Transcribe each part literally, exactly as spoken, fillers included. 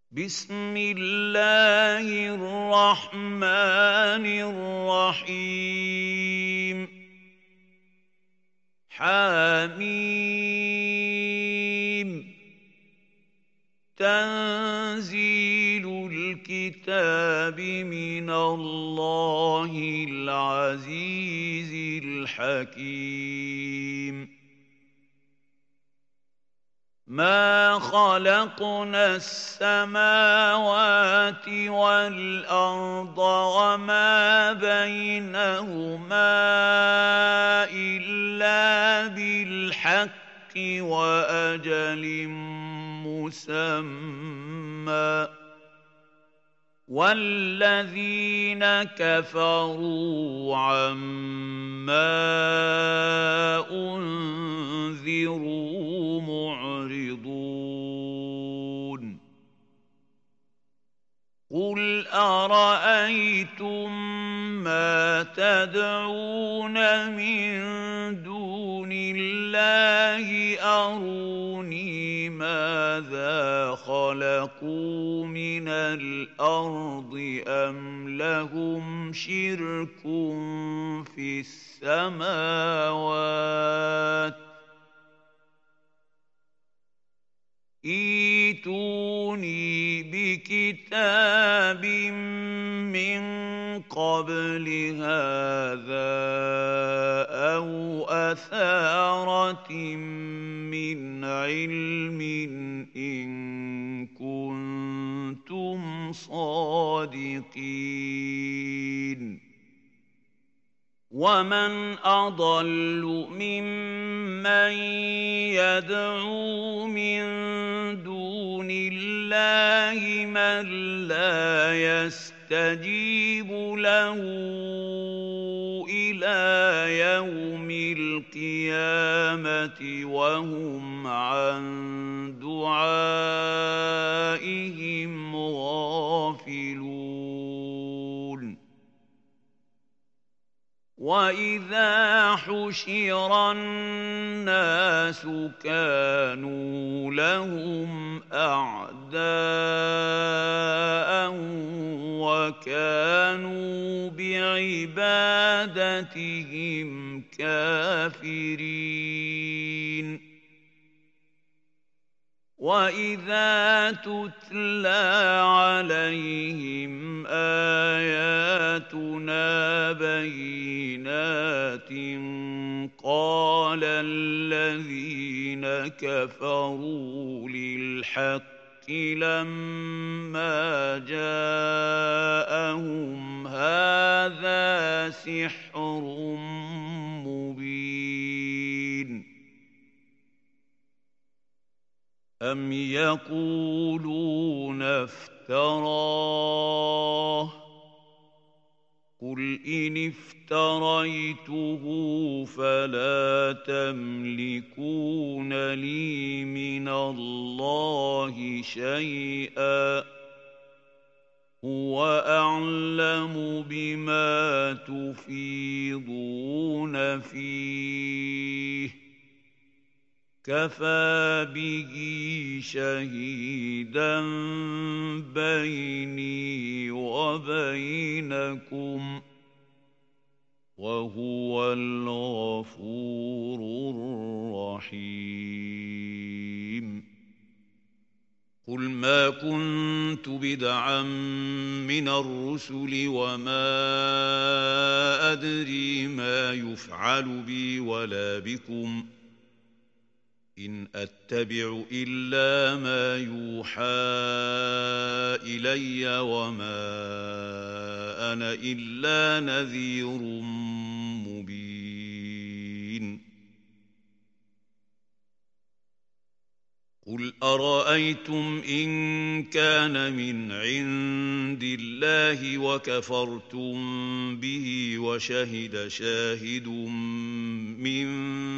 بسم الله الرحمن الرحيم حميم تنزيل الكتاب من الله العزيز الحكيم ما خلقنا السماوات والأرض وما بينهما إلا بالحق وأجل مسمى والذين كفروا عما أنذروا معرضون قل أرأيتم ما تدعون من دون الله أروني ماذا خلقوا من الأرض أم لهم شرك في السماوات ائتوني بكتاب من قبل هذا أو أثارة من علم إن كنتم صادقين ومن أضل ممن يدعو من دون الله من لا يستجيب له إلى يوم القيامة وهم عن دعائهم غافلون وَإِذَا حُشِرَ النَّاسُ كَانُوا لَهُمْ أَعْدَاءً وَكَانُوا بِعِبَادَتِهِمْ كَافِرِينَ وَإِذَا تُتْلَىٰ عَلَيْهِمْ آيَاتُنَا بَيِّنَاتٍ قَالَ الَّذِينَ كَفَرُوا لِلْحَقِّ لَمَّا جَاءَهُمْ هَٰذَا سِحْرٌ مُّبِينٌ أَمْ يَقُولُونَ افْتَرَاهُ ۖ قُلْ إِنِ افْتَرَيْتُهُ فَلَا تَمْلِكُونَ لِي مِنَ اللَّهِ شَيْئًا ۖ هُوَ أَعْلَمُ بِمَا تُفِيضُونَ فِيهِ كَفَىٰ بِهِ شَهِيدًا بَيْنِي وَبَيْنَكُمْ ۖ وَهُوَ الْغَفُورُ الرَّحِيمُ قُلْ مَا كُنتُ بِدْعًا مِّنَ الرُّسُلِ وَمَا أَدْرِي مَا يُفْعَلُ بِي وَلَا بِكُمْ ۖ إِنْ أَتَّبِعُ إِلَّا مَا يُوحَىٰ إِلَيَّ وَمَا أَنَا إِلَّا نَذِيرٌ مُّبِينٌ قُلْ أَرَأَيْتُمْ إِن كَانَ مِنْ عِندِ اللَّهِ وَكَفَرْتُم بِهِ وَشَهِدَ شَاهِدٌ مِّن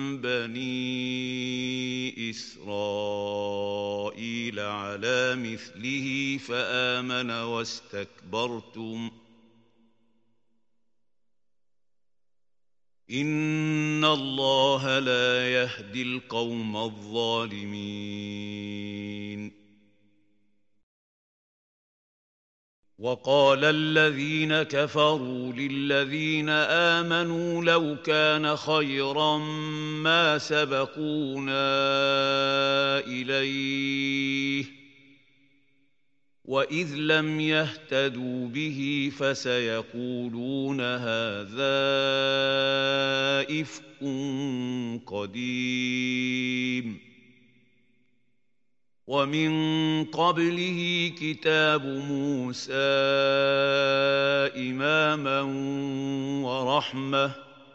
بَنِي إِسْرَائِيلَ عَلَىٰ مِثْلِهِ فَآمَنَ وَاسْتَكْبَرْتُمْ إِنَّ اللَّهَ لَا يَهْدِي الْقَوْمَ الظَّالِمِينَ وقال الذين كفروا للذين آمنوا لو كان خيرا ما سبقونا إليه وإذ لم يهتدوا به فسيقولون هذا إفك قديم ومن قبله كتاب موسى إماما ورحمة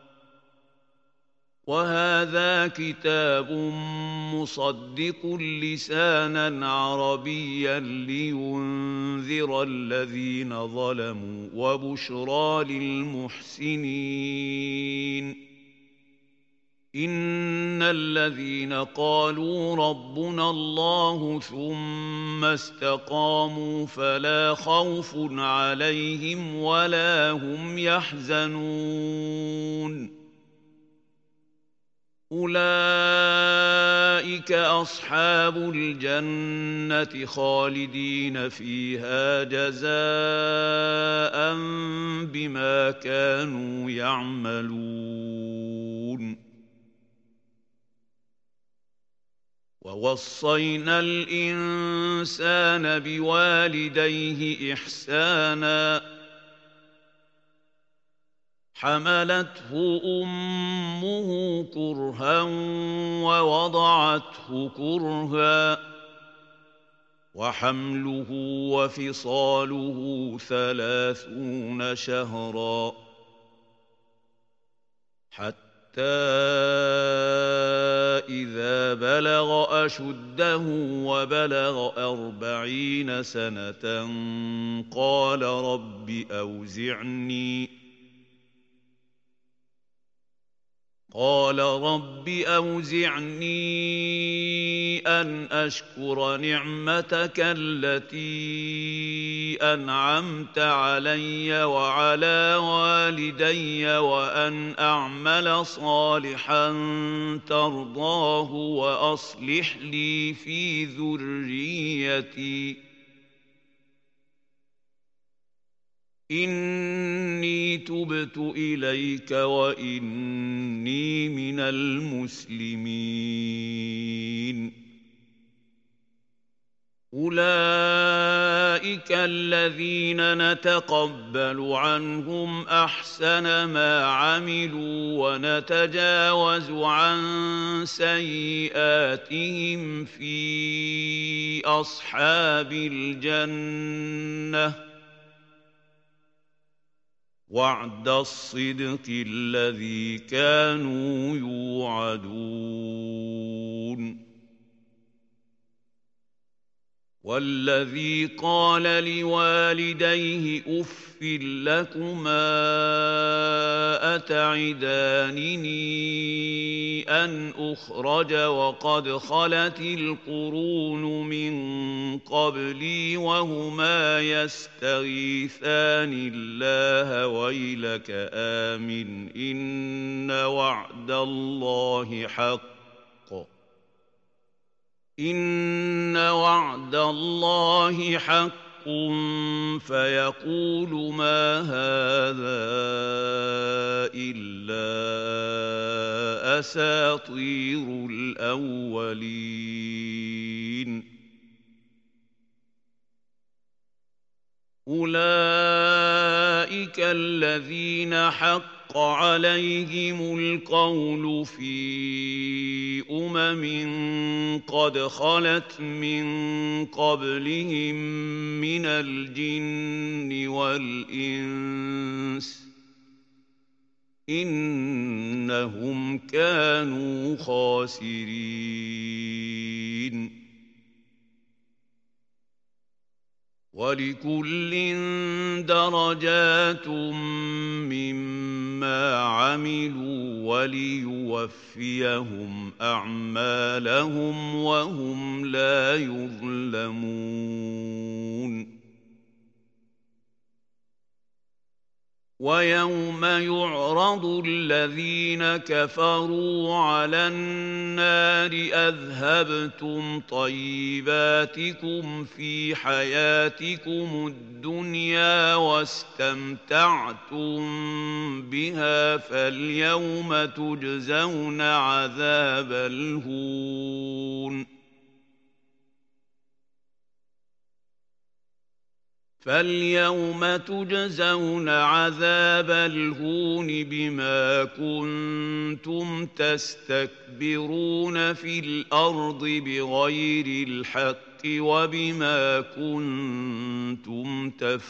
وهذا كتاب مصدق لسانا عربيا لينذر الذين ظلموا وبشرى للمحسنين إن الذين قالوا ربنا الله ثم استقاموا فلا خوف عليهم ولا هم يحزنون أولئك أصحاب الجنة خالدين فيها جزاء بما كانوا يعملون ووصينا الإنسان بوالديه إحسانا حملته أمه كرها ووضعته كرها وحمله وفصاله ثلاثون شهرا حتى إذا بلغ أشده وبلغ أربعين سنة قال رب أوزعني قال رب أوزعني أن أشكر نعمتك التي أنعمت علي وعلى والدي وأن أعمل صالحا ترضاه وأصلح لي في ذريتي إني تبت إليك وإني من المسلمين أولئك الذين نتقبل عنهم أحسن ما عملوا ونتجاوز عن سيئاتهم في أصحاب الجنة وعد الصدق الذي كانوا يوعدون والذي قال لوالديه أف لكما أتعدانني أن أخرج وقد خلت القرون من قبلي وهما يستغيثان الله ويلك آمن إن وعد الله حق إن وعد الله حق فيقول ما هذا إلا أساطير الأولين أولئك الذين حق عليهم القول في أمم قد خلت من قبلهم من الجن والإنس إنهم كانوا خاسرين ولكل درجات مما عملوا وليوفيهم أعمالهم وهم لا يظلمون ويوم يعرض الذين كفروا على النار أذهبتم طيباتكم في حياتكم الدنيا واستمتعتم بها فاليوم تجزون عذاب الهون فاليوم تجزون عذاب الهون بما كنتم تستكبرون في الأرض بغير الحق وبما كنتم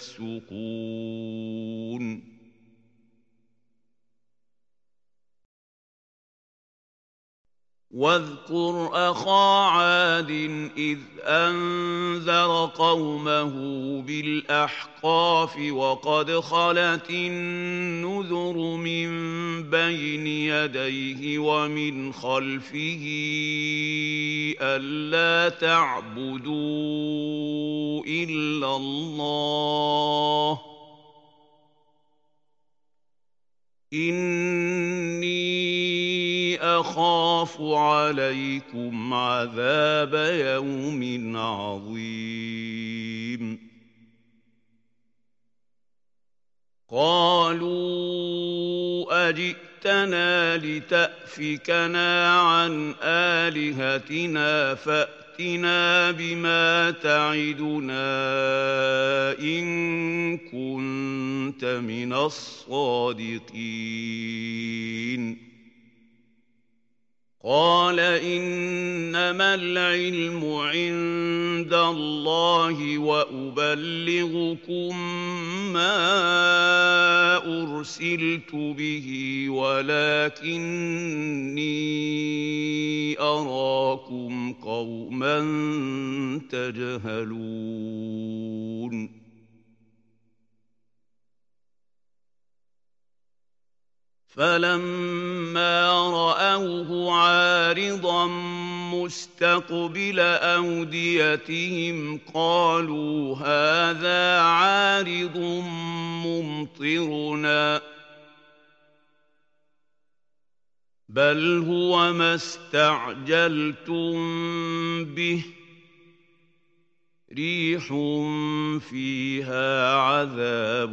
تفسقون واذكر أخا عاد إذ أنذر قومه بالأحقاف وقد خلت النذر من بين يديه ومن خلفه ألا تعبدوا إلا الله إني أخاف عليكم عذاب يوم عظيم قالوا أجئتنا لتأفكنا عن آلهتنا فأتنا بما تعدنا إن كنت من الصادقين قال إنما العلم عند الله وأبلغكم ما أرسلت به ولكني أراكم قوما تجهلون فلما رأوه عارضا مستقبل أوديتهم قالوا هذا عارض ممطرنا بل هو ما استعجلتم به ريح فيها عذاب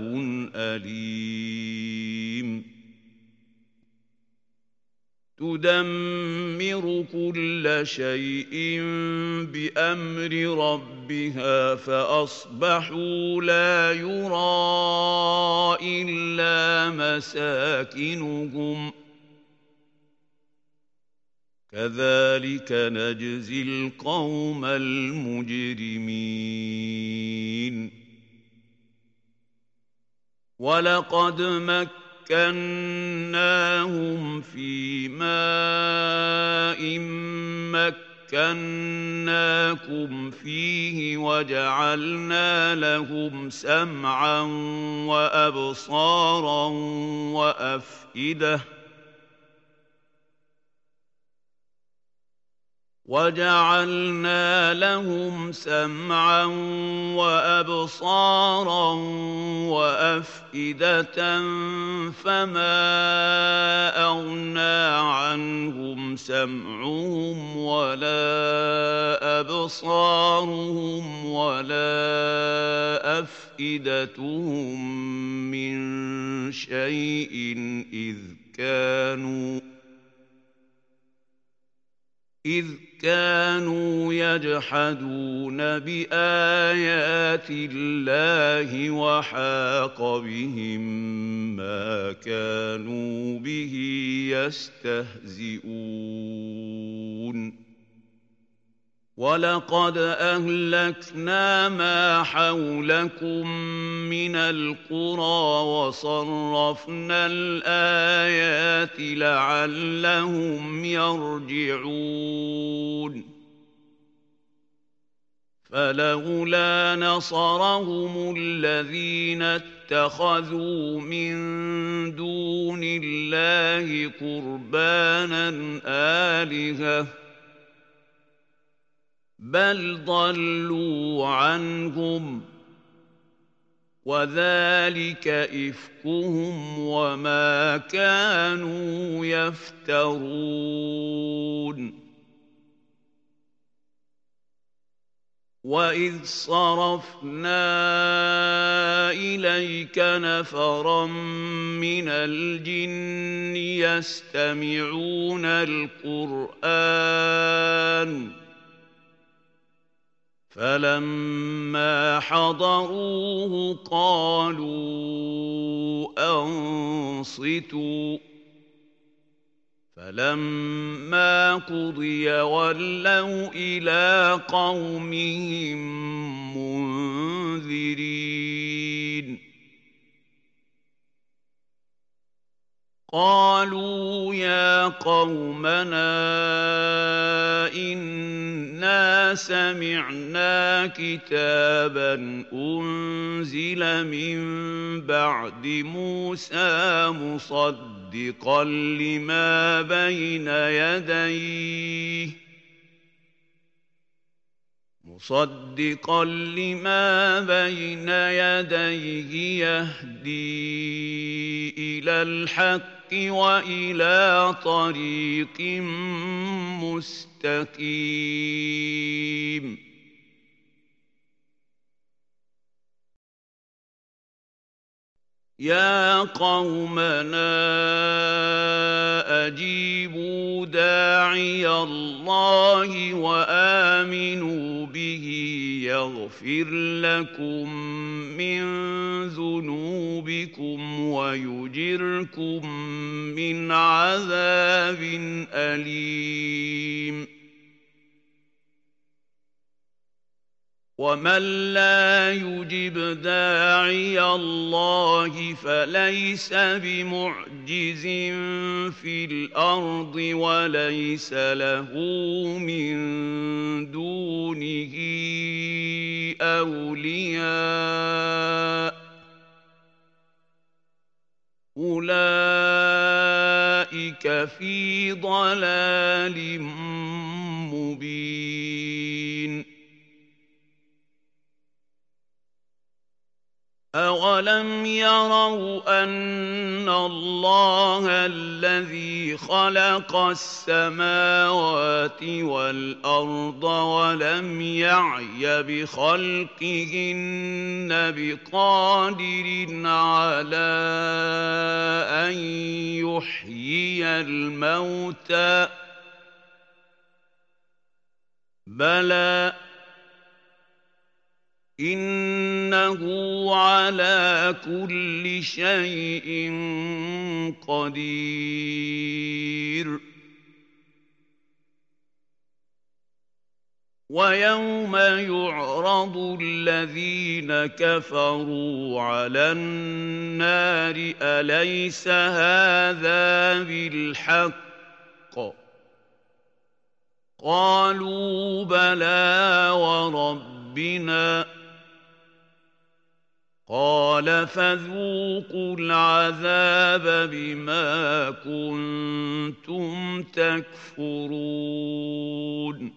أليم تدمر كل شيء بأمر ربها فأصبحوا لا يرى إلا مساكنهم كذلك نجزي القوم المجرمين ولقد مكناهم مكناهم في ماء مكناكم فيه وجعلنا لهم سمعا وأبصارا وأفئدة وجعلنا لهم سمعا وأبصارا وأفئدة فما أغنى عنهم سمعهم ولا أبصارهم ولا أفئدتهم من شيء إذ كانوا إذ كانوا يجحدون بآيات الله وحاق بهم ما كانوا به يستهزئون ولقد أهلكنا ما حولكم من القرى وصرفنا الآيات لعلهم يرجعون فلولا نصرهم الذين اتخذوا من دون الله قربانا آلهة بل ضلوا عنهم وذلك إفكهم وما كانوا يفترون. وإذ صرفنا إليك نفرا من الجن يستمعون القرآن فلما حضروه قالوا أنصتوا فلما قضي ولوا إلى قومهم منذرين. قالوا يا قومنا إنا سمعنا كتابا أنزل من بعد موسى مصدقا لما بين يديه مصدقا لما بين يديه يهدي إلى الحق وإلى طريق مستقيم. يا قومنا أجيبوا داعي الله وآمنوا به يغفر لكم من ذنوبكم ويجركم من عذاب أليم. ومن لا يجب داعي الله فليس بمعجز في الأرض وليس له من دونه أولياء أولئك في ضلال مبين. أَوَلَمْ يَرَوْا أَنَّ اللَّهَ الَّذِي خَلَقَ السَّمَاوَاتِ وَالْأَرْضَ وَلَمْ يَعْيَ بِخَلْقِهِنَّ بِقَادِرٍ عَلَىٰ أَن يُحْيِيَ الْمَوْتَىٰ بَلَىٰ إِنَّهُ عَلَىٰ كُلِّ شَيْءٍ قَدِيرٌ. وَيَوْمَ يُعْرَضُ الَّذِينَ كَفَرُوا عَلَى النَّارِ أَلَيْسَ هَٰذَا بِالْحَقِّ ۖ قَالُوا بَلَىٰ وَرَبِّنَا ۚ قال فذوقوا العذاب بما كنتم تكفرون.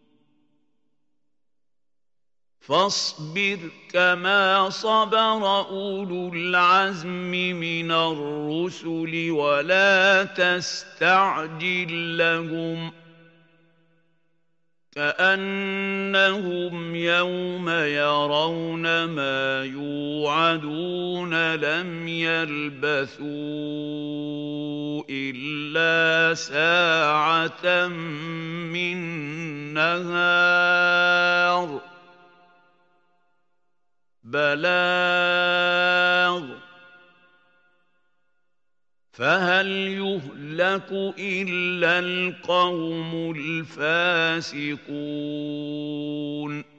فاصبر كما صبر أولو العزم من الرسل ولا تستعجل لهم كأنهم يوم يرون ما يوعدون لم يلبثوا إلا ساعة من نهار بلاغ فهل يهلك إلا القوم الفاسقون.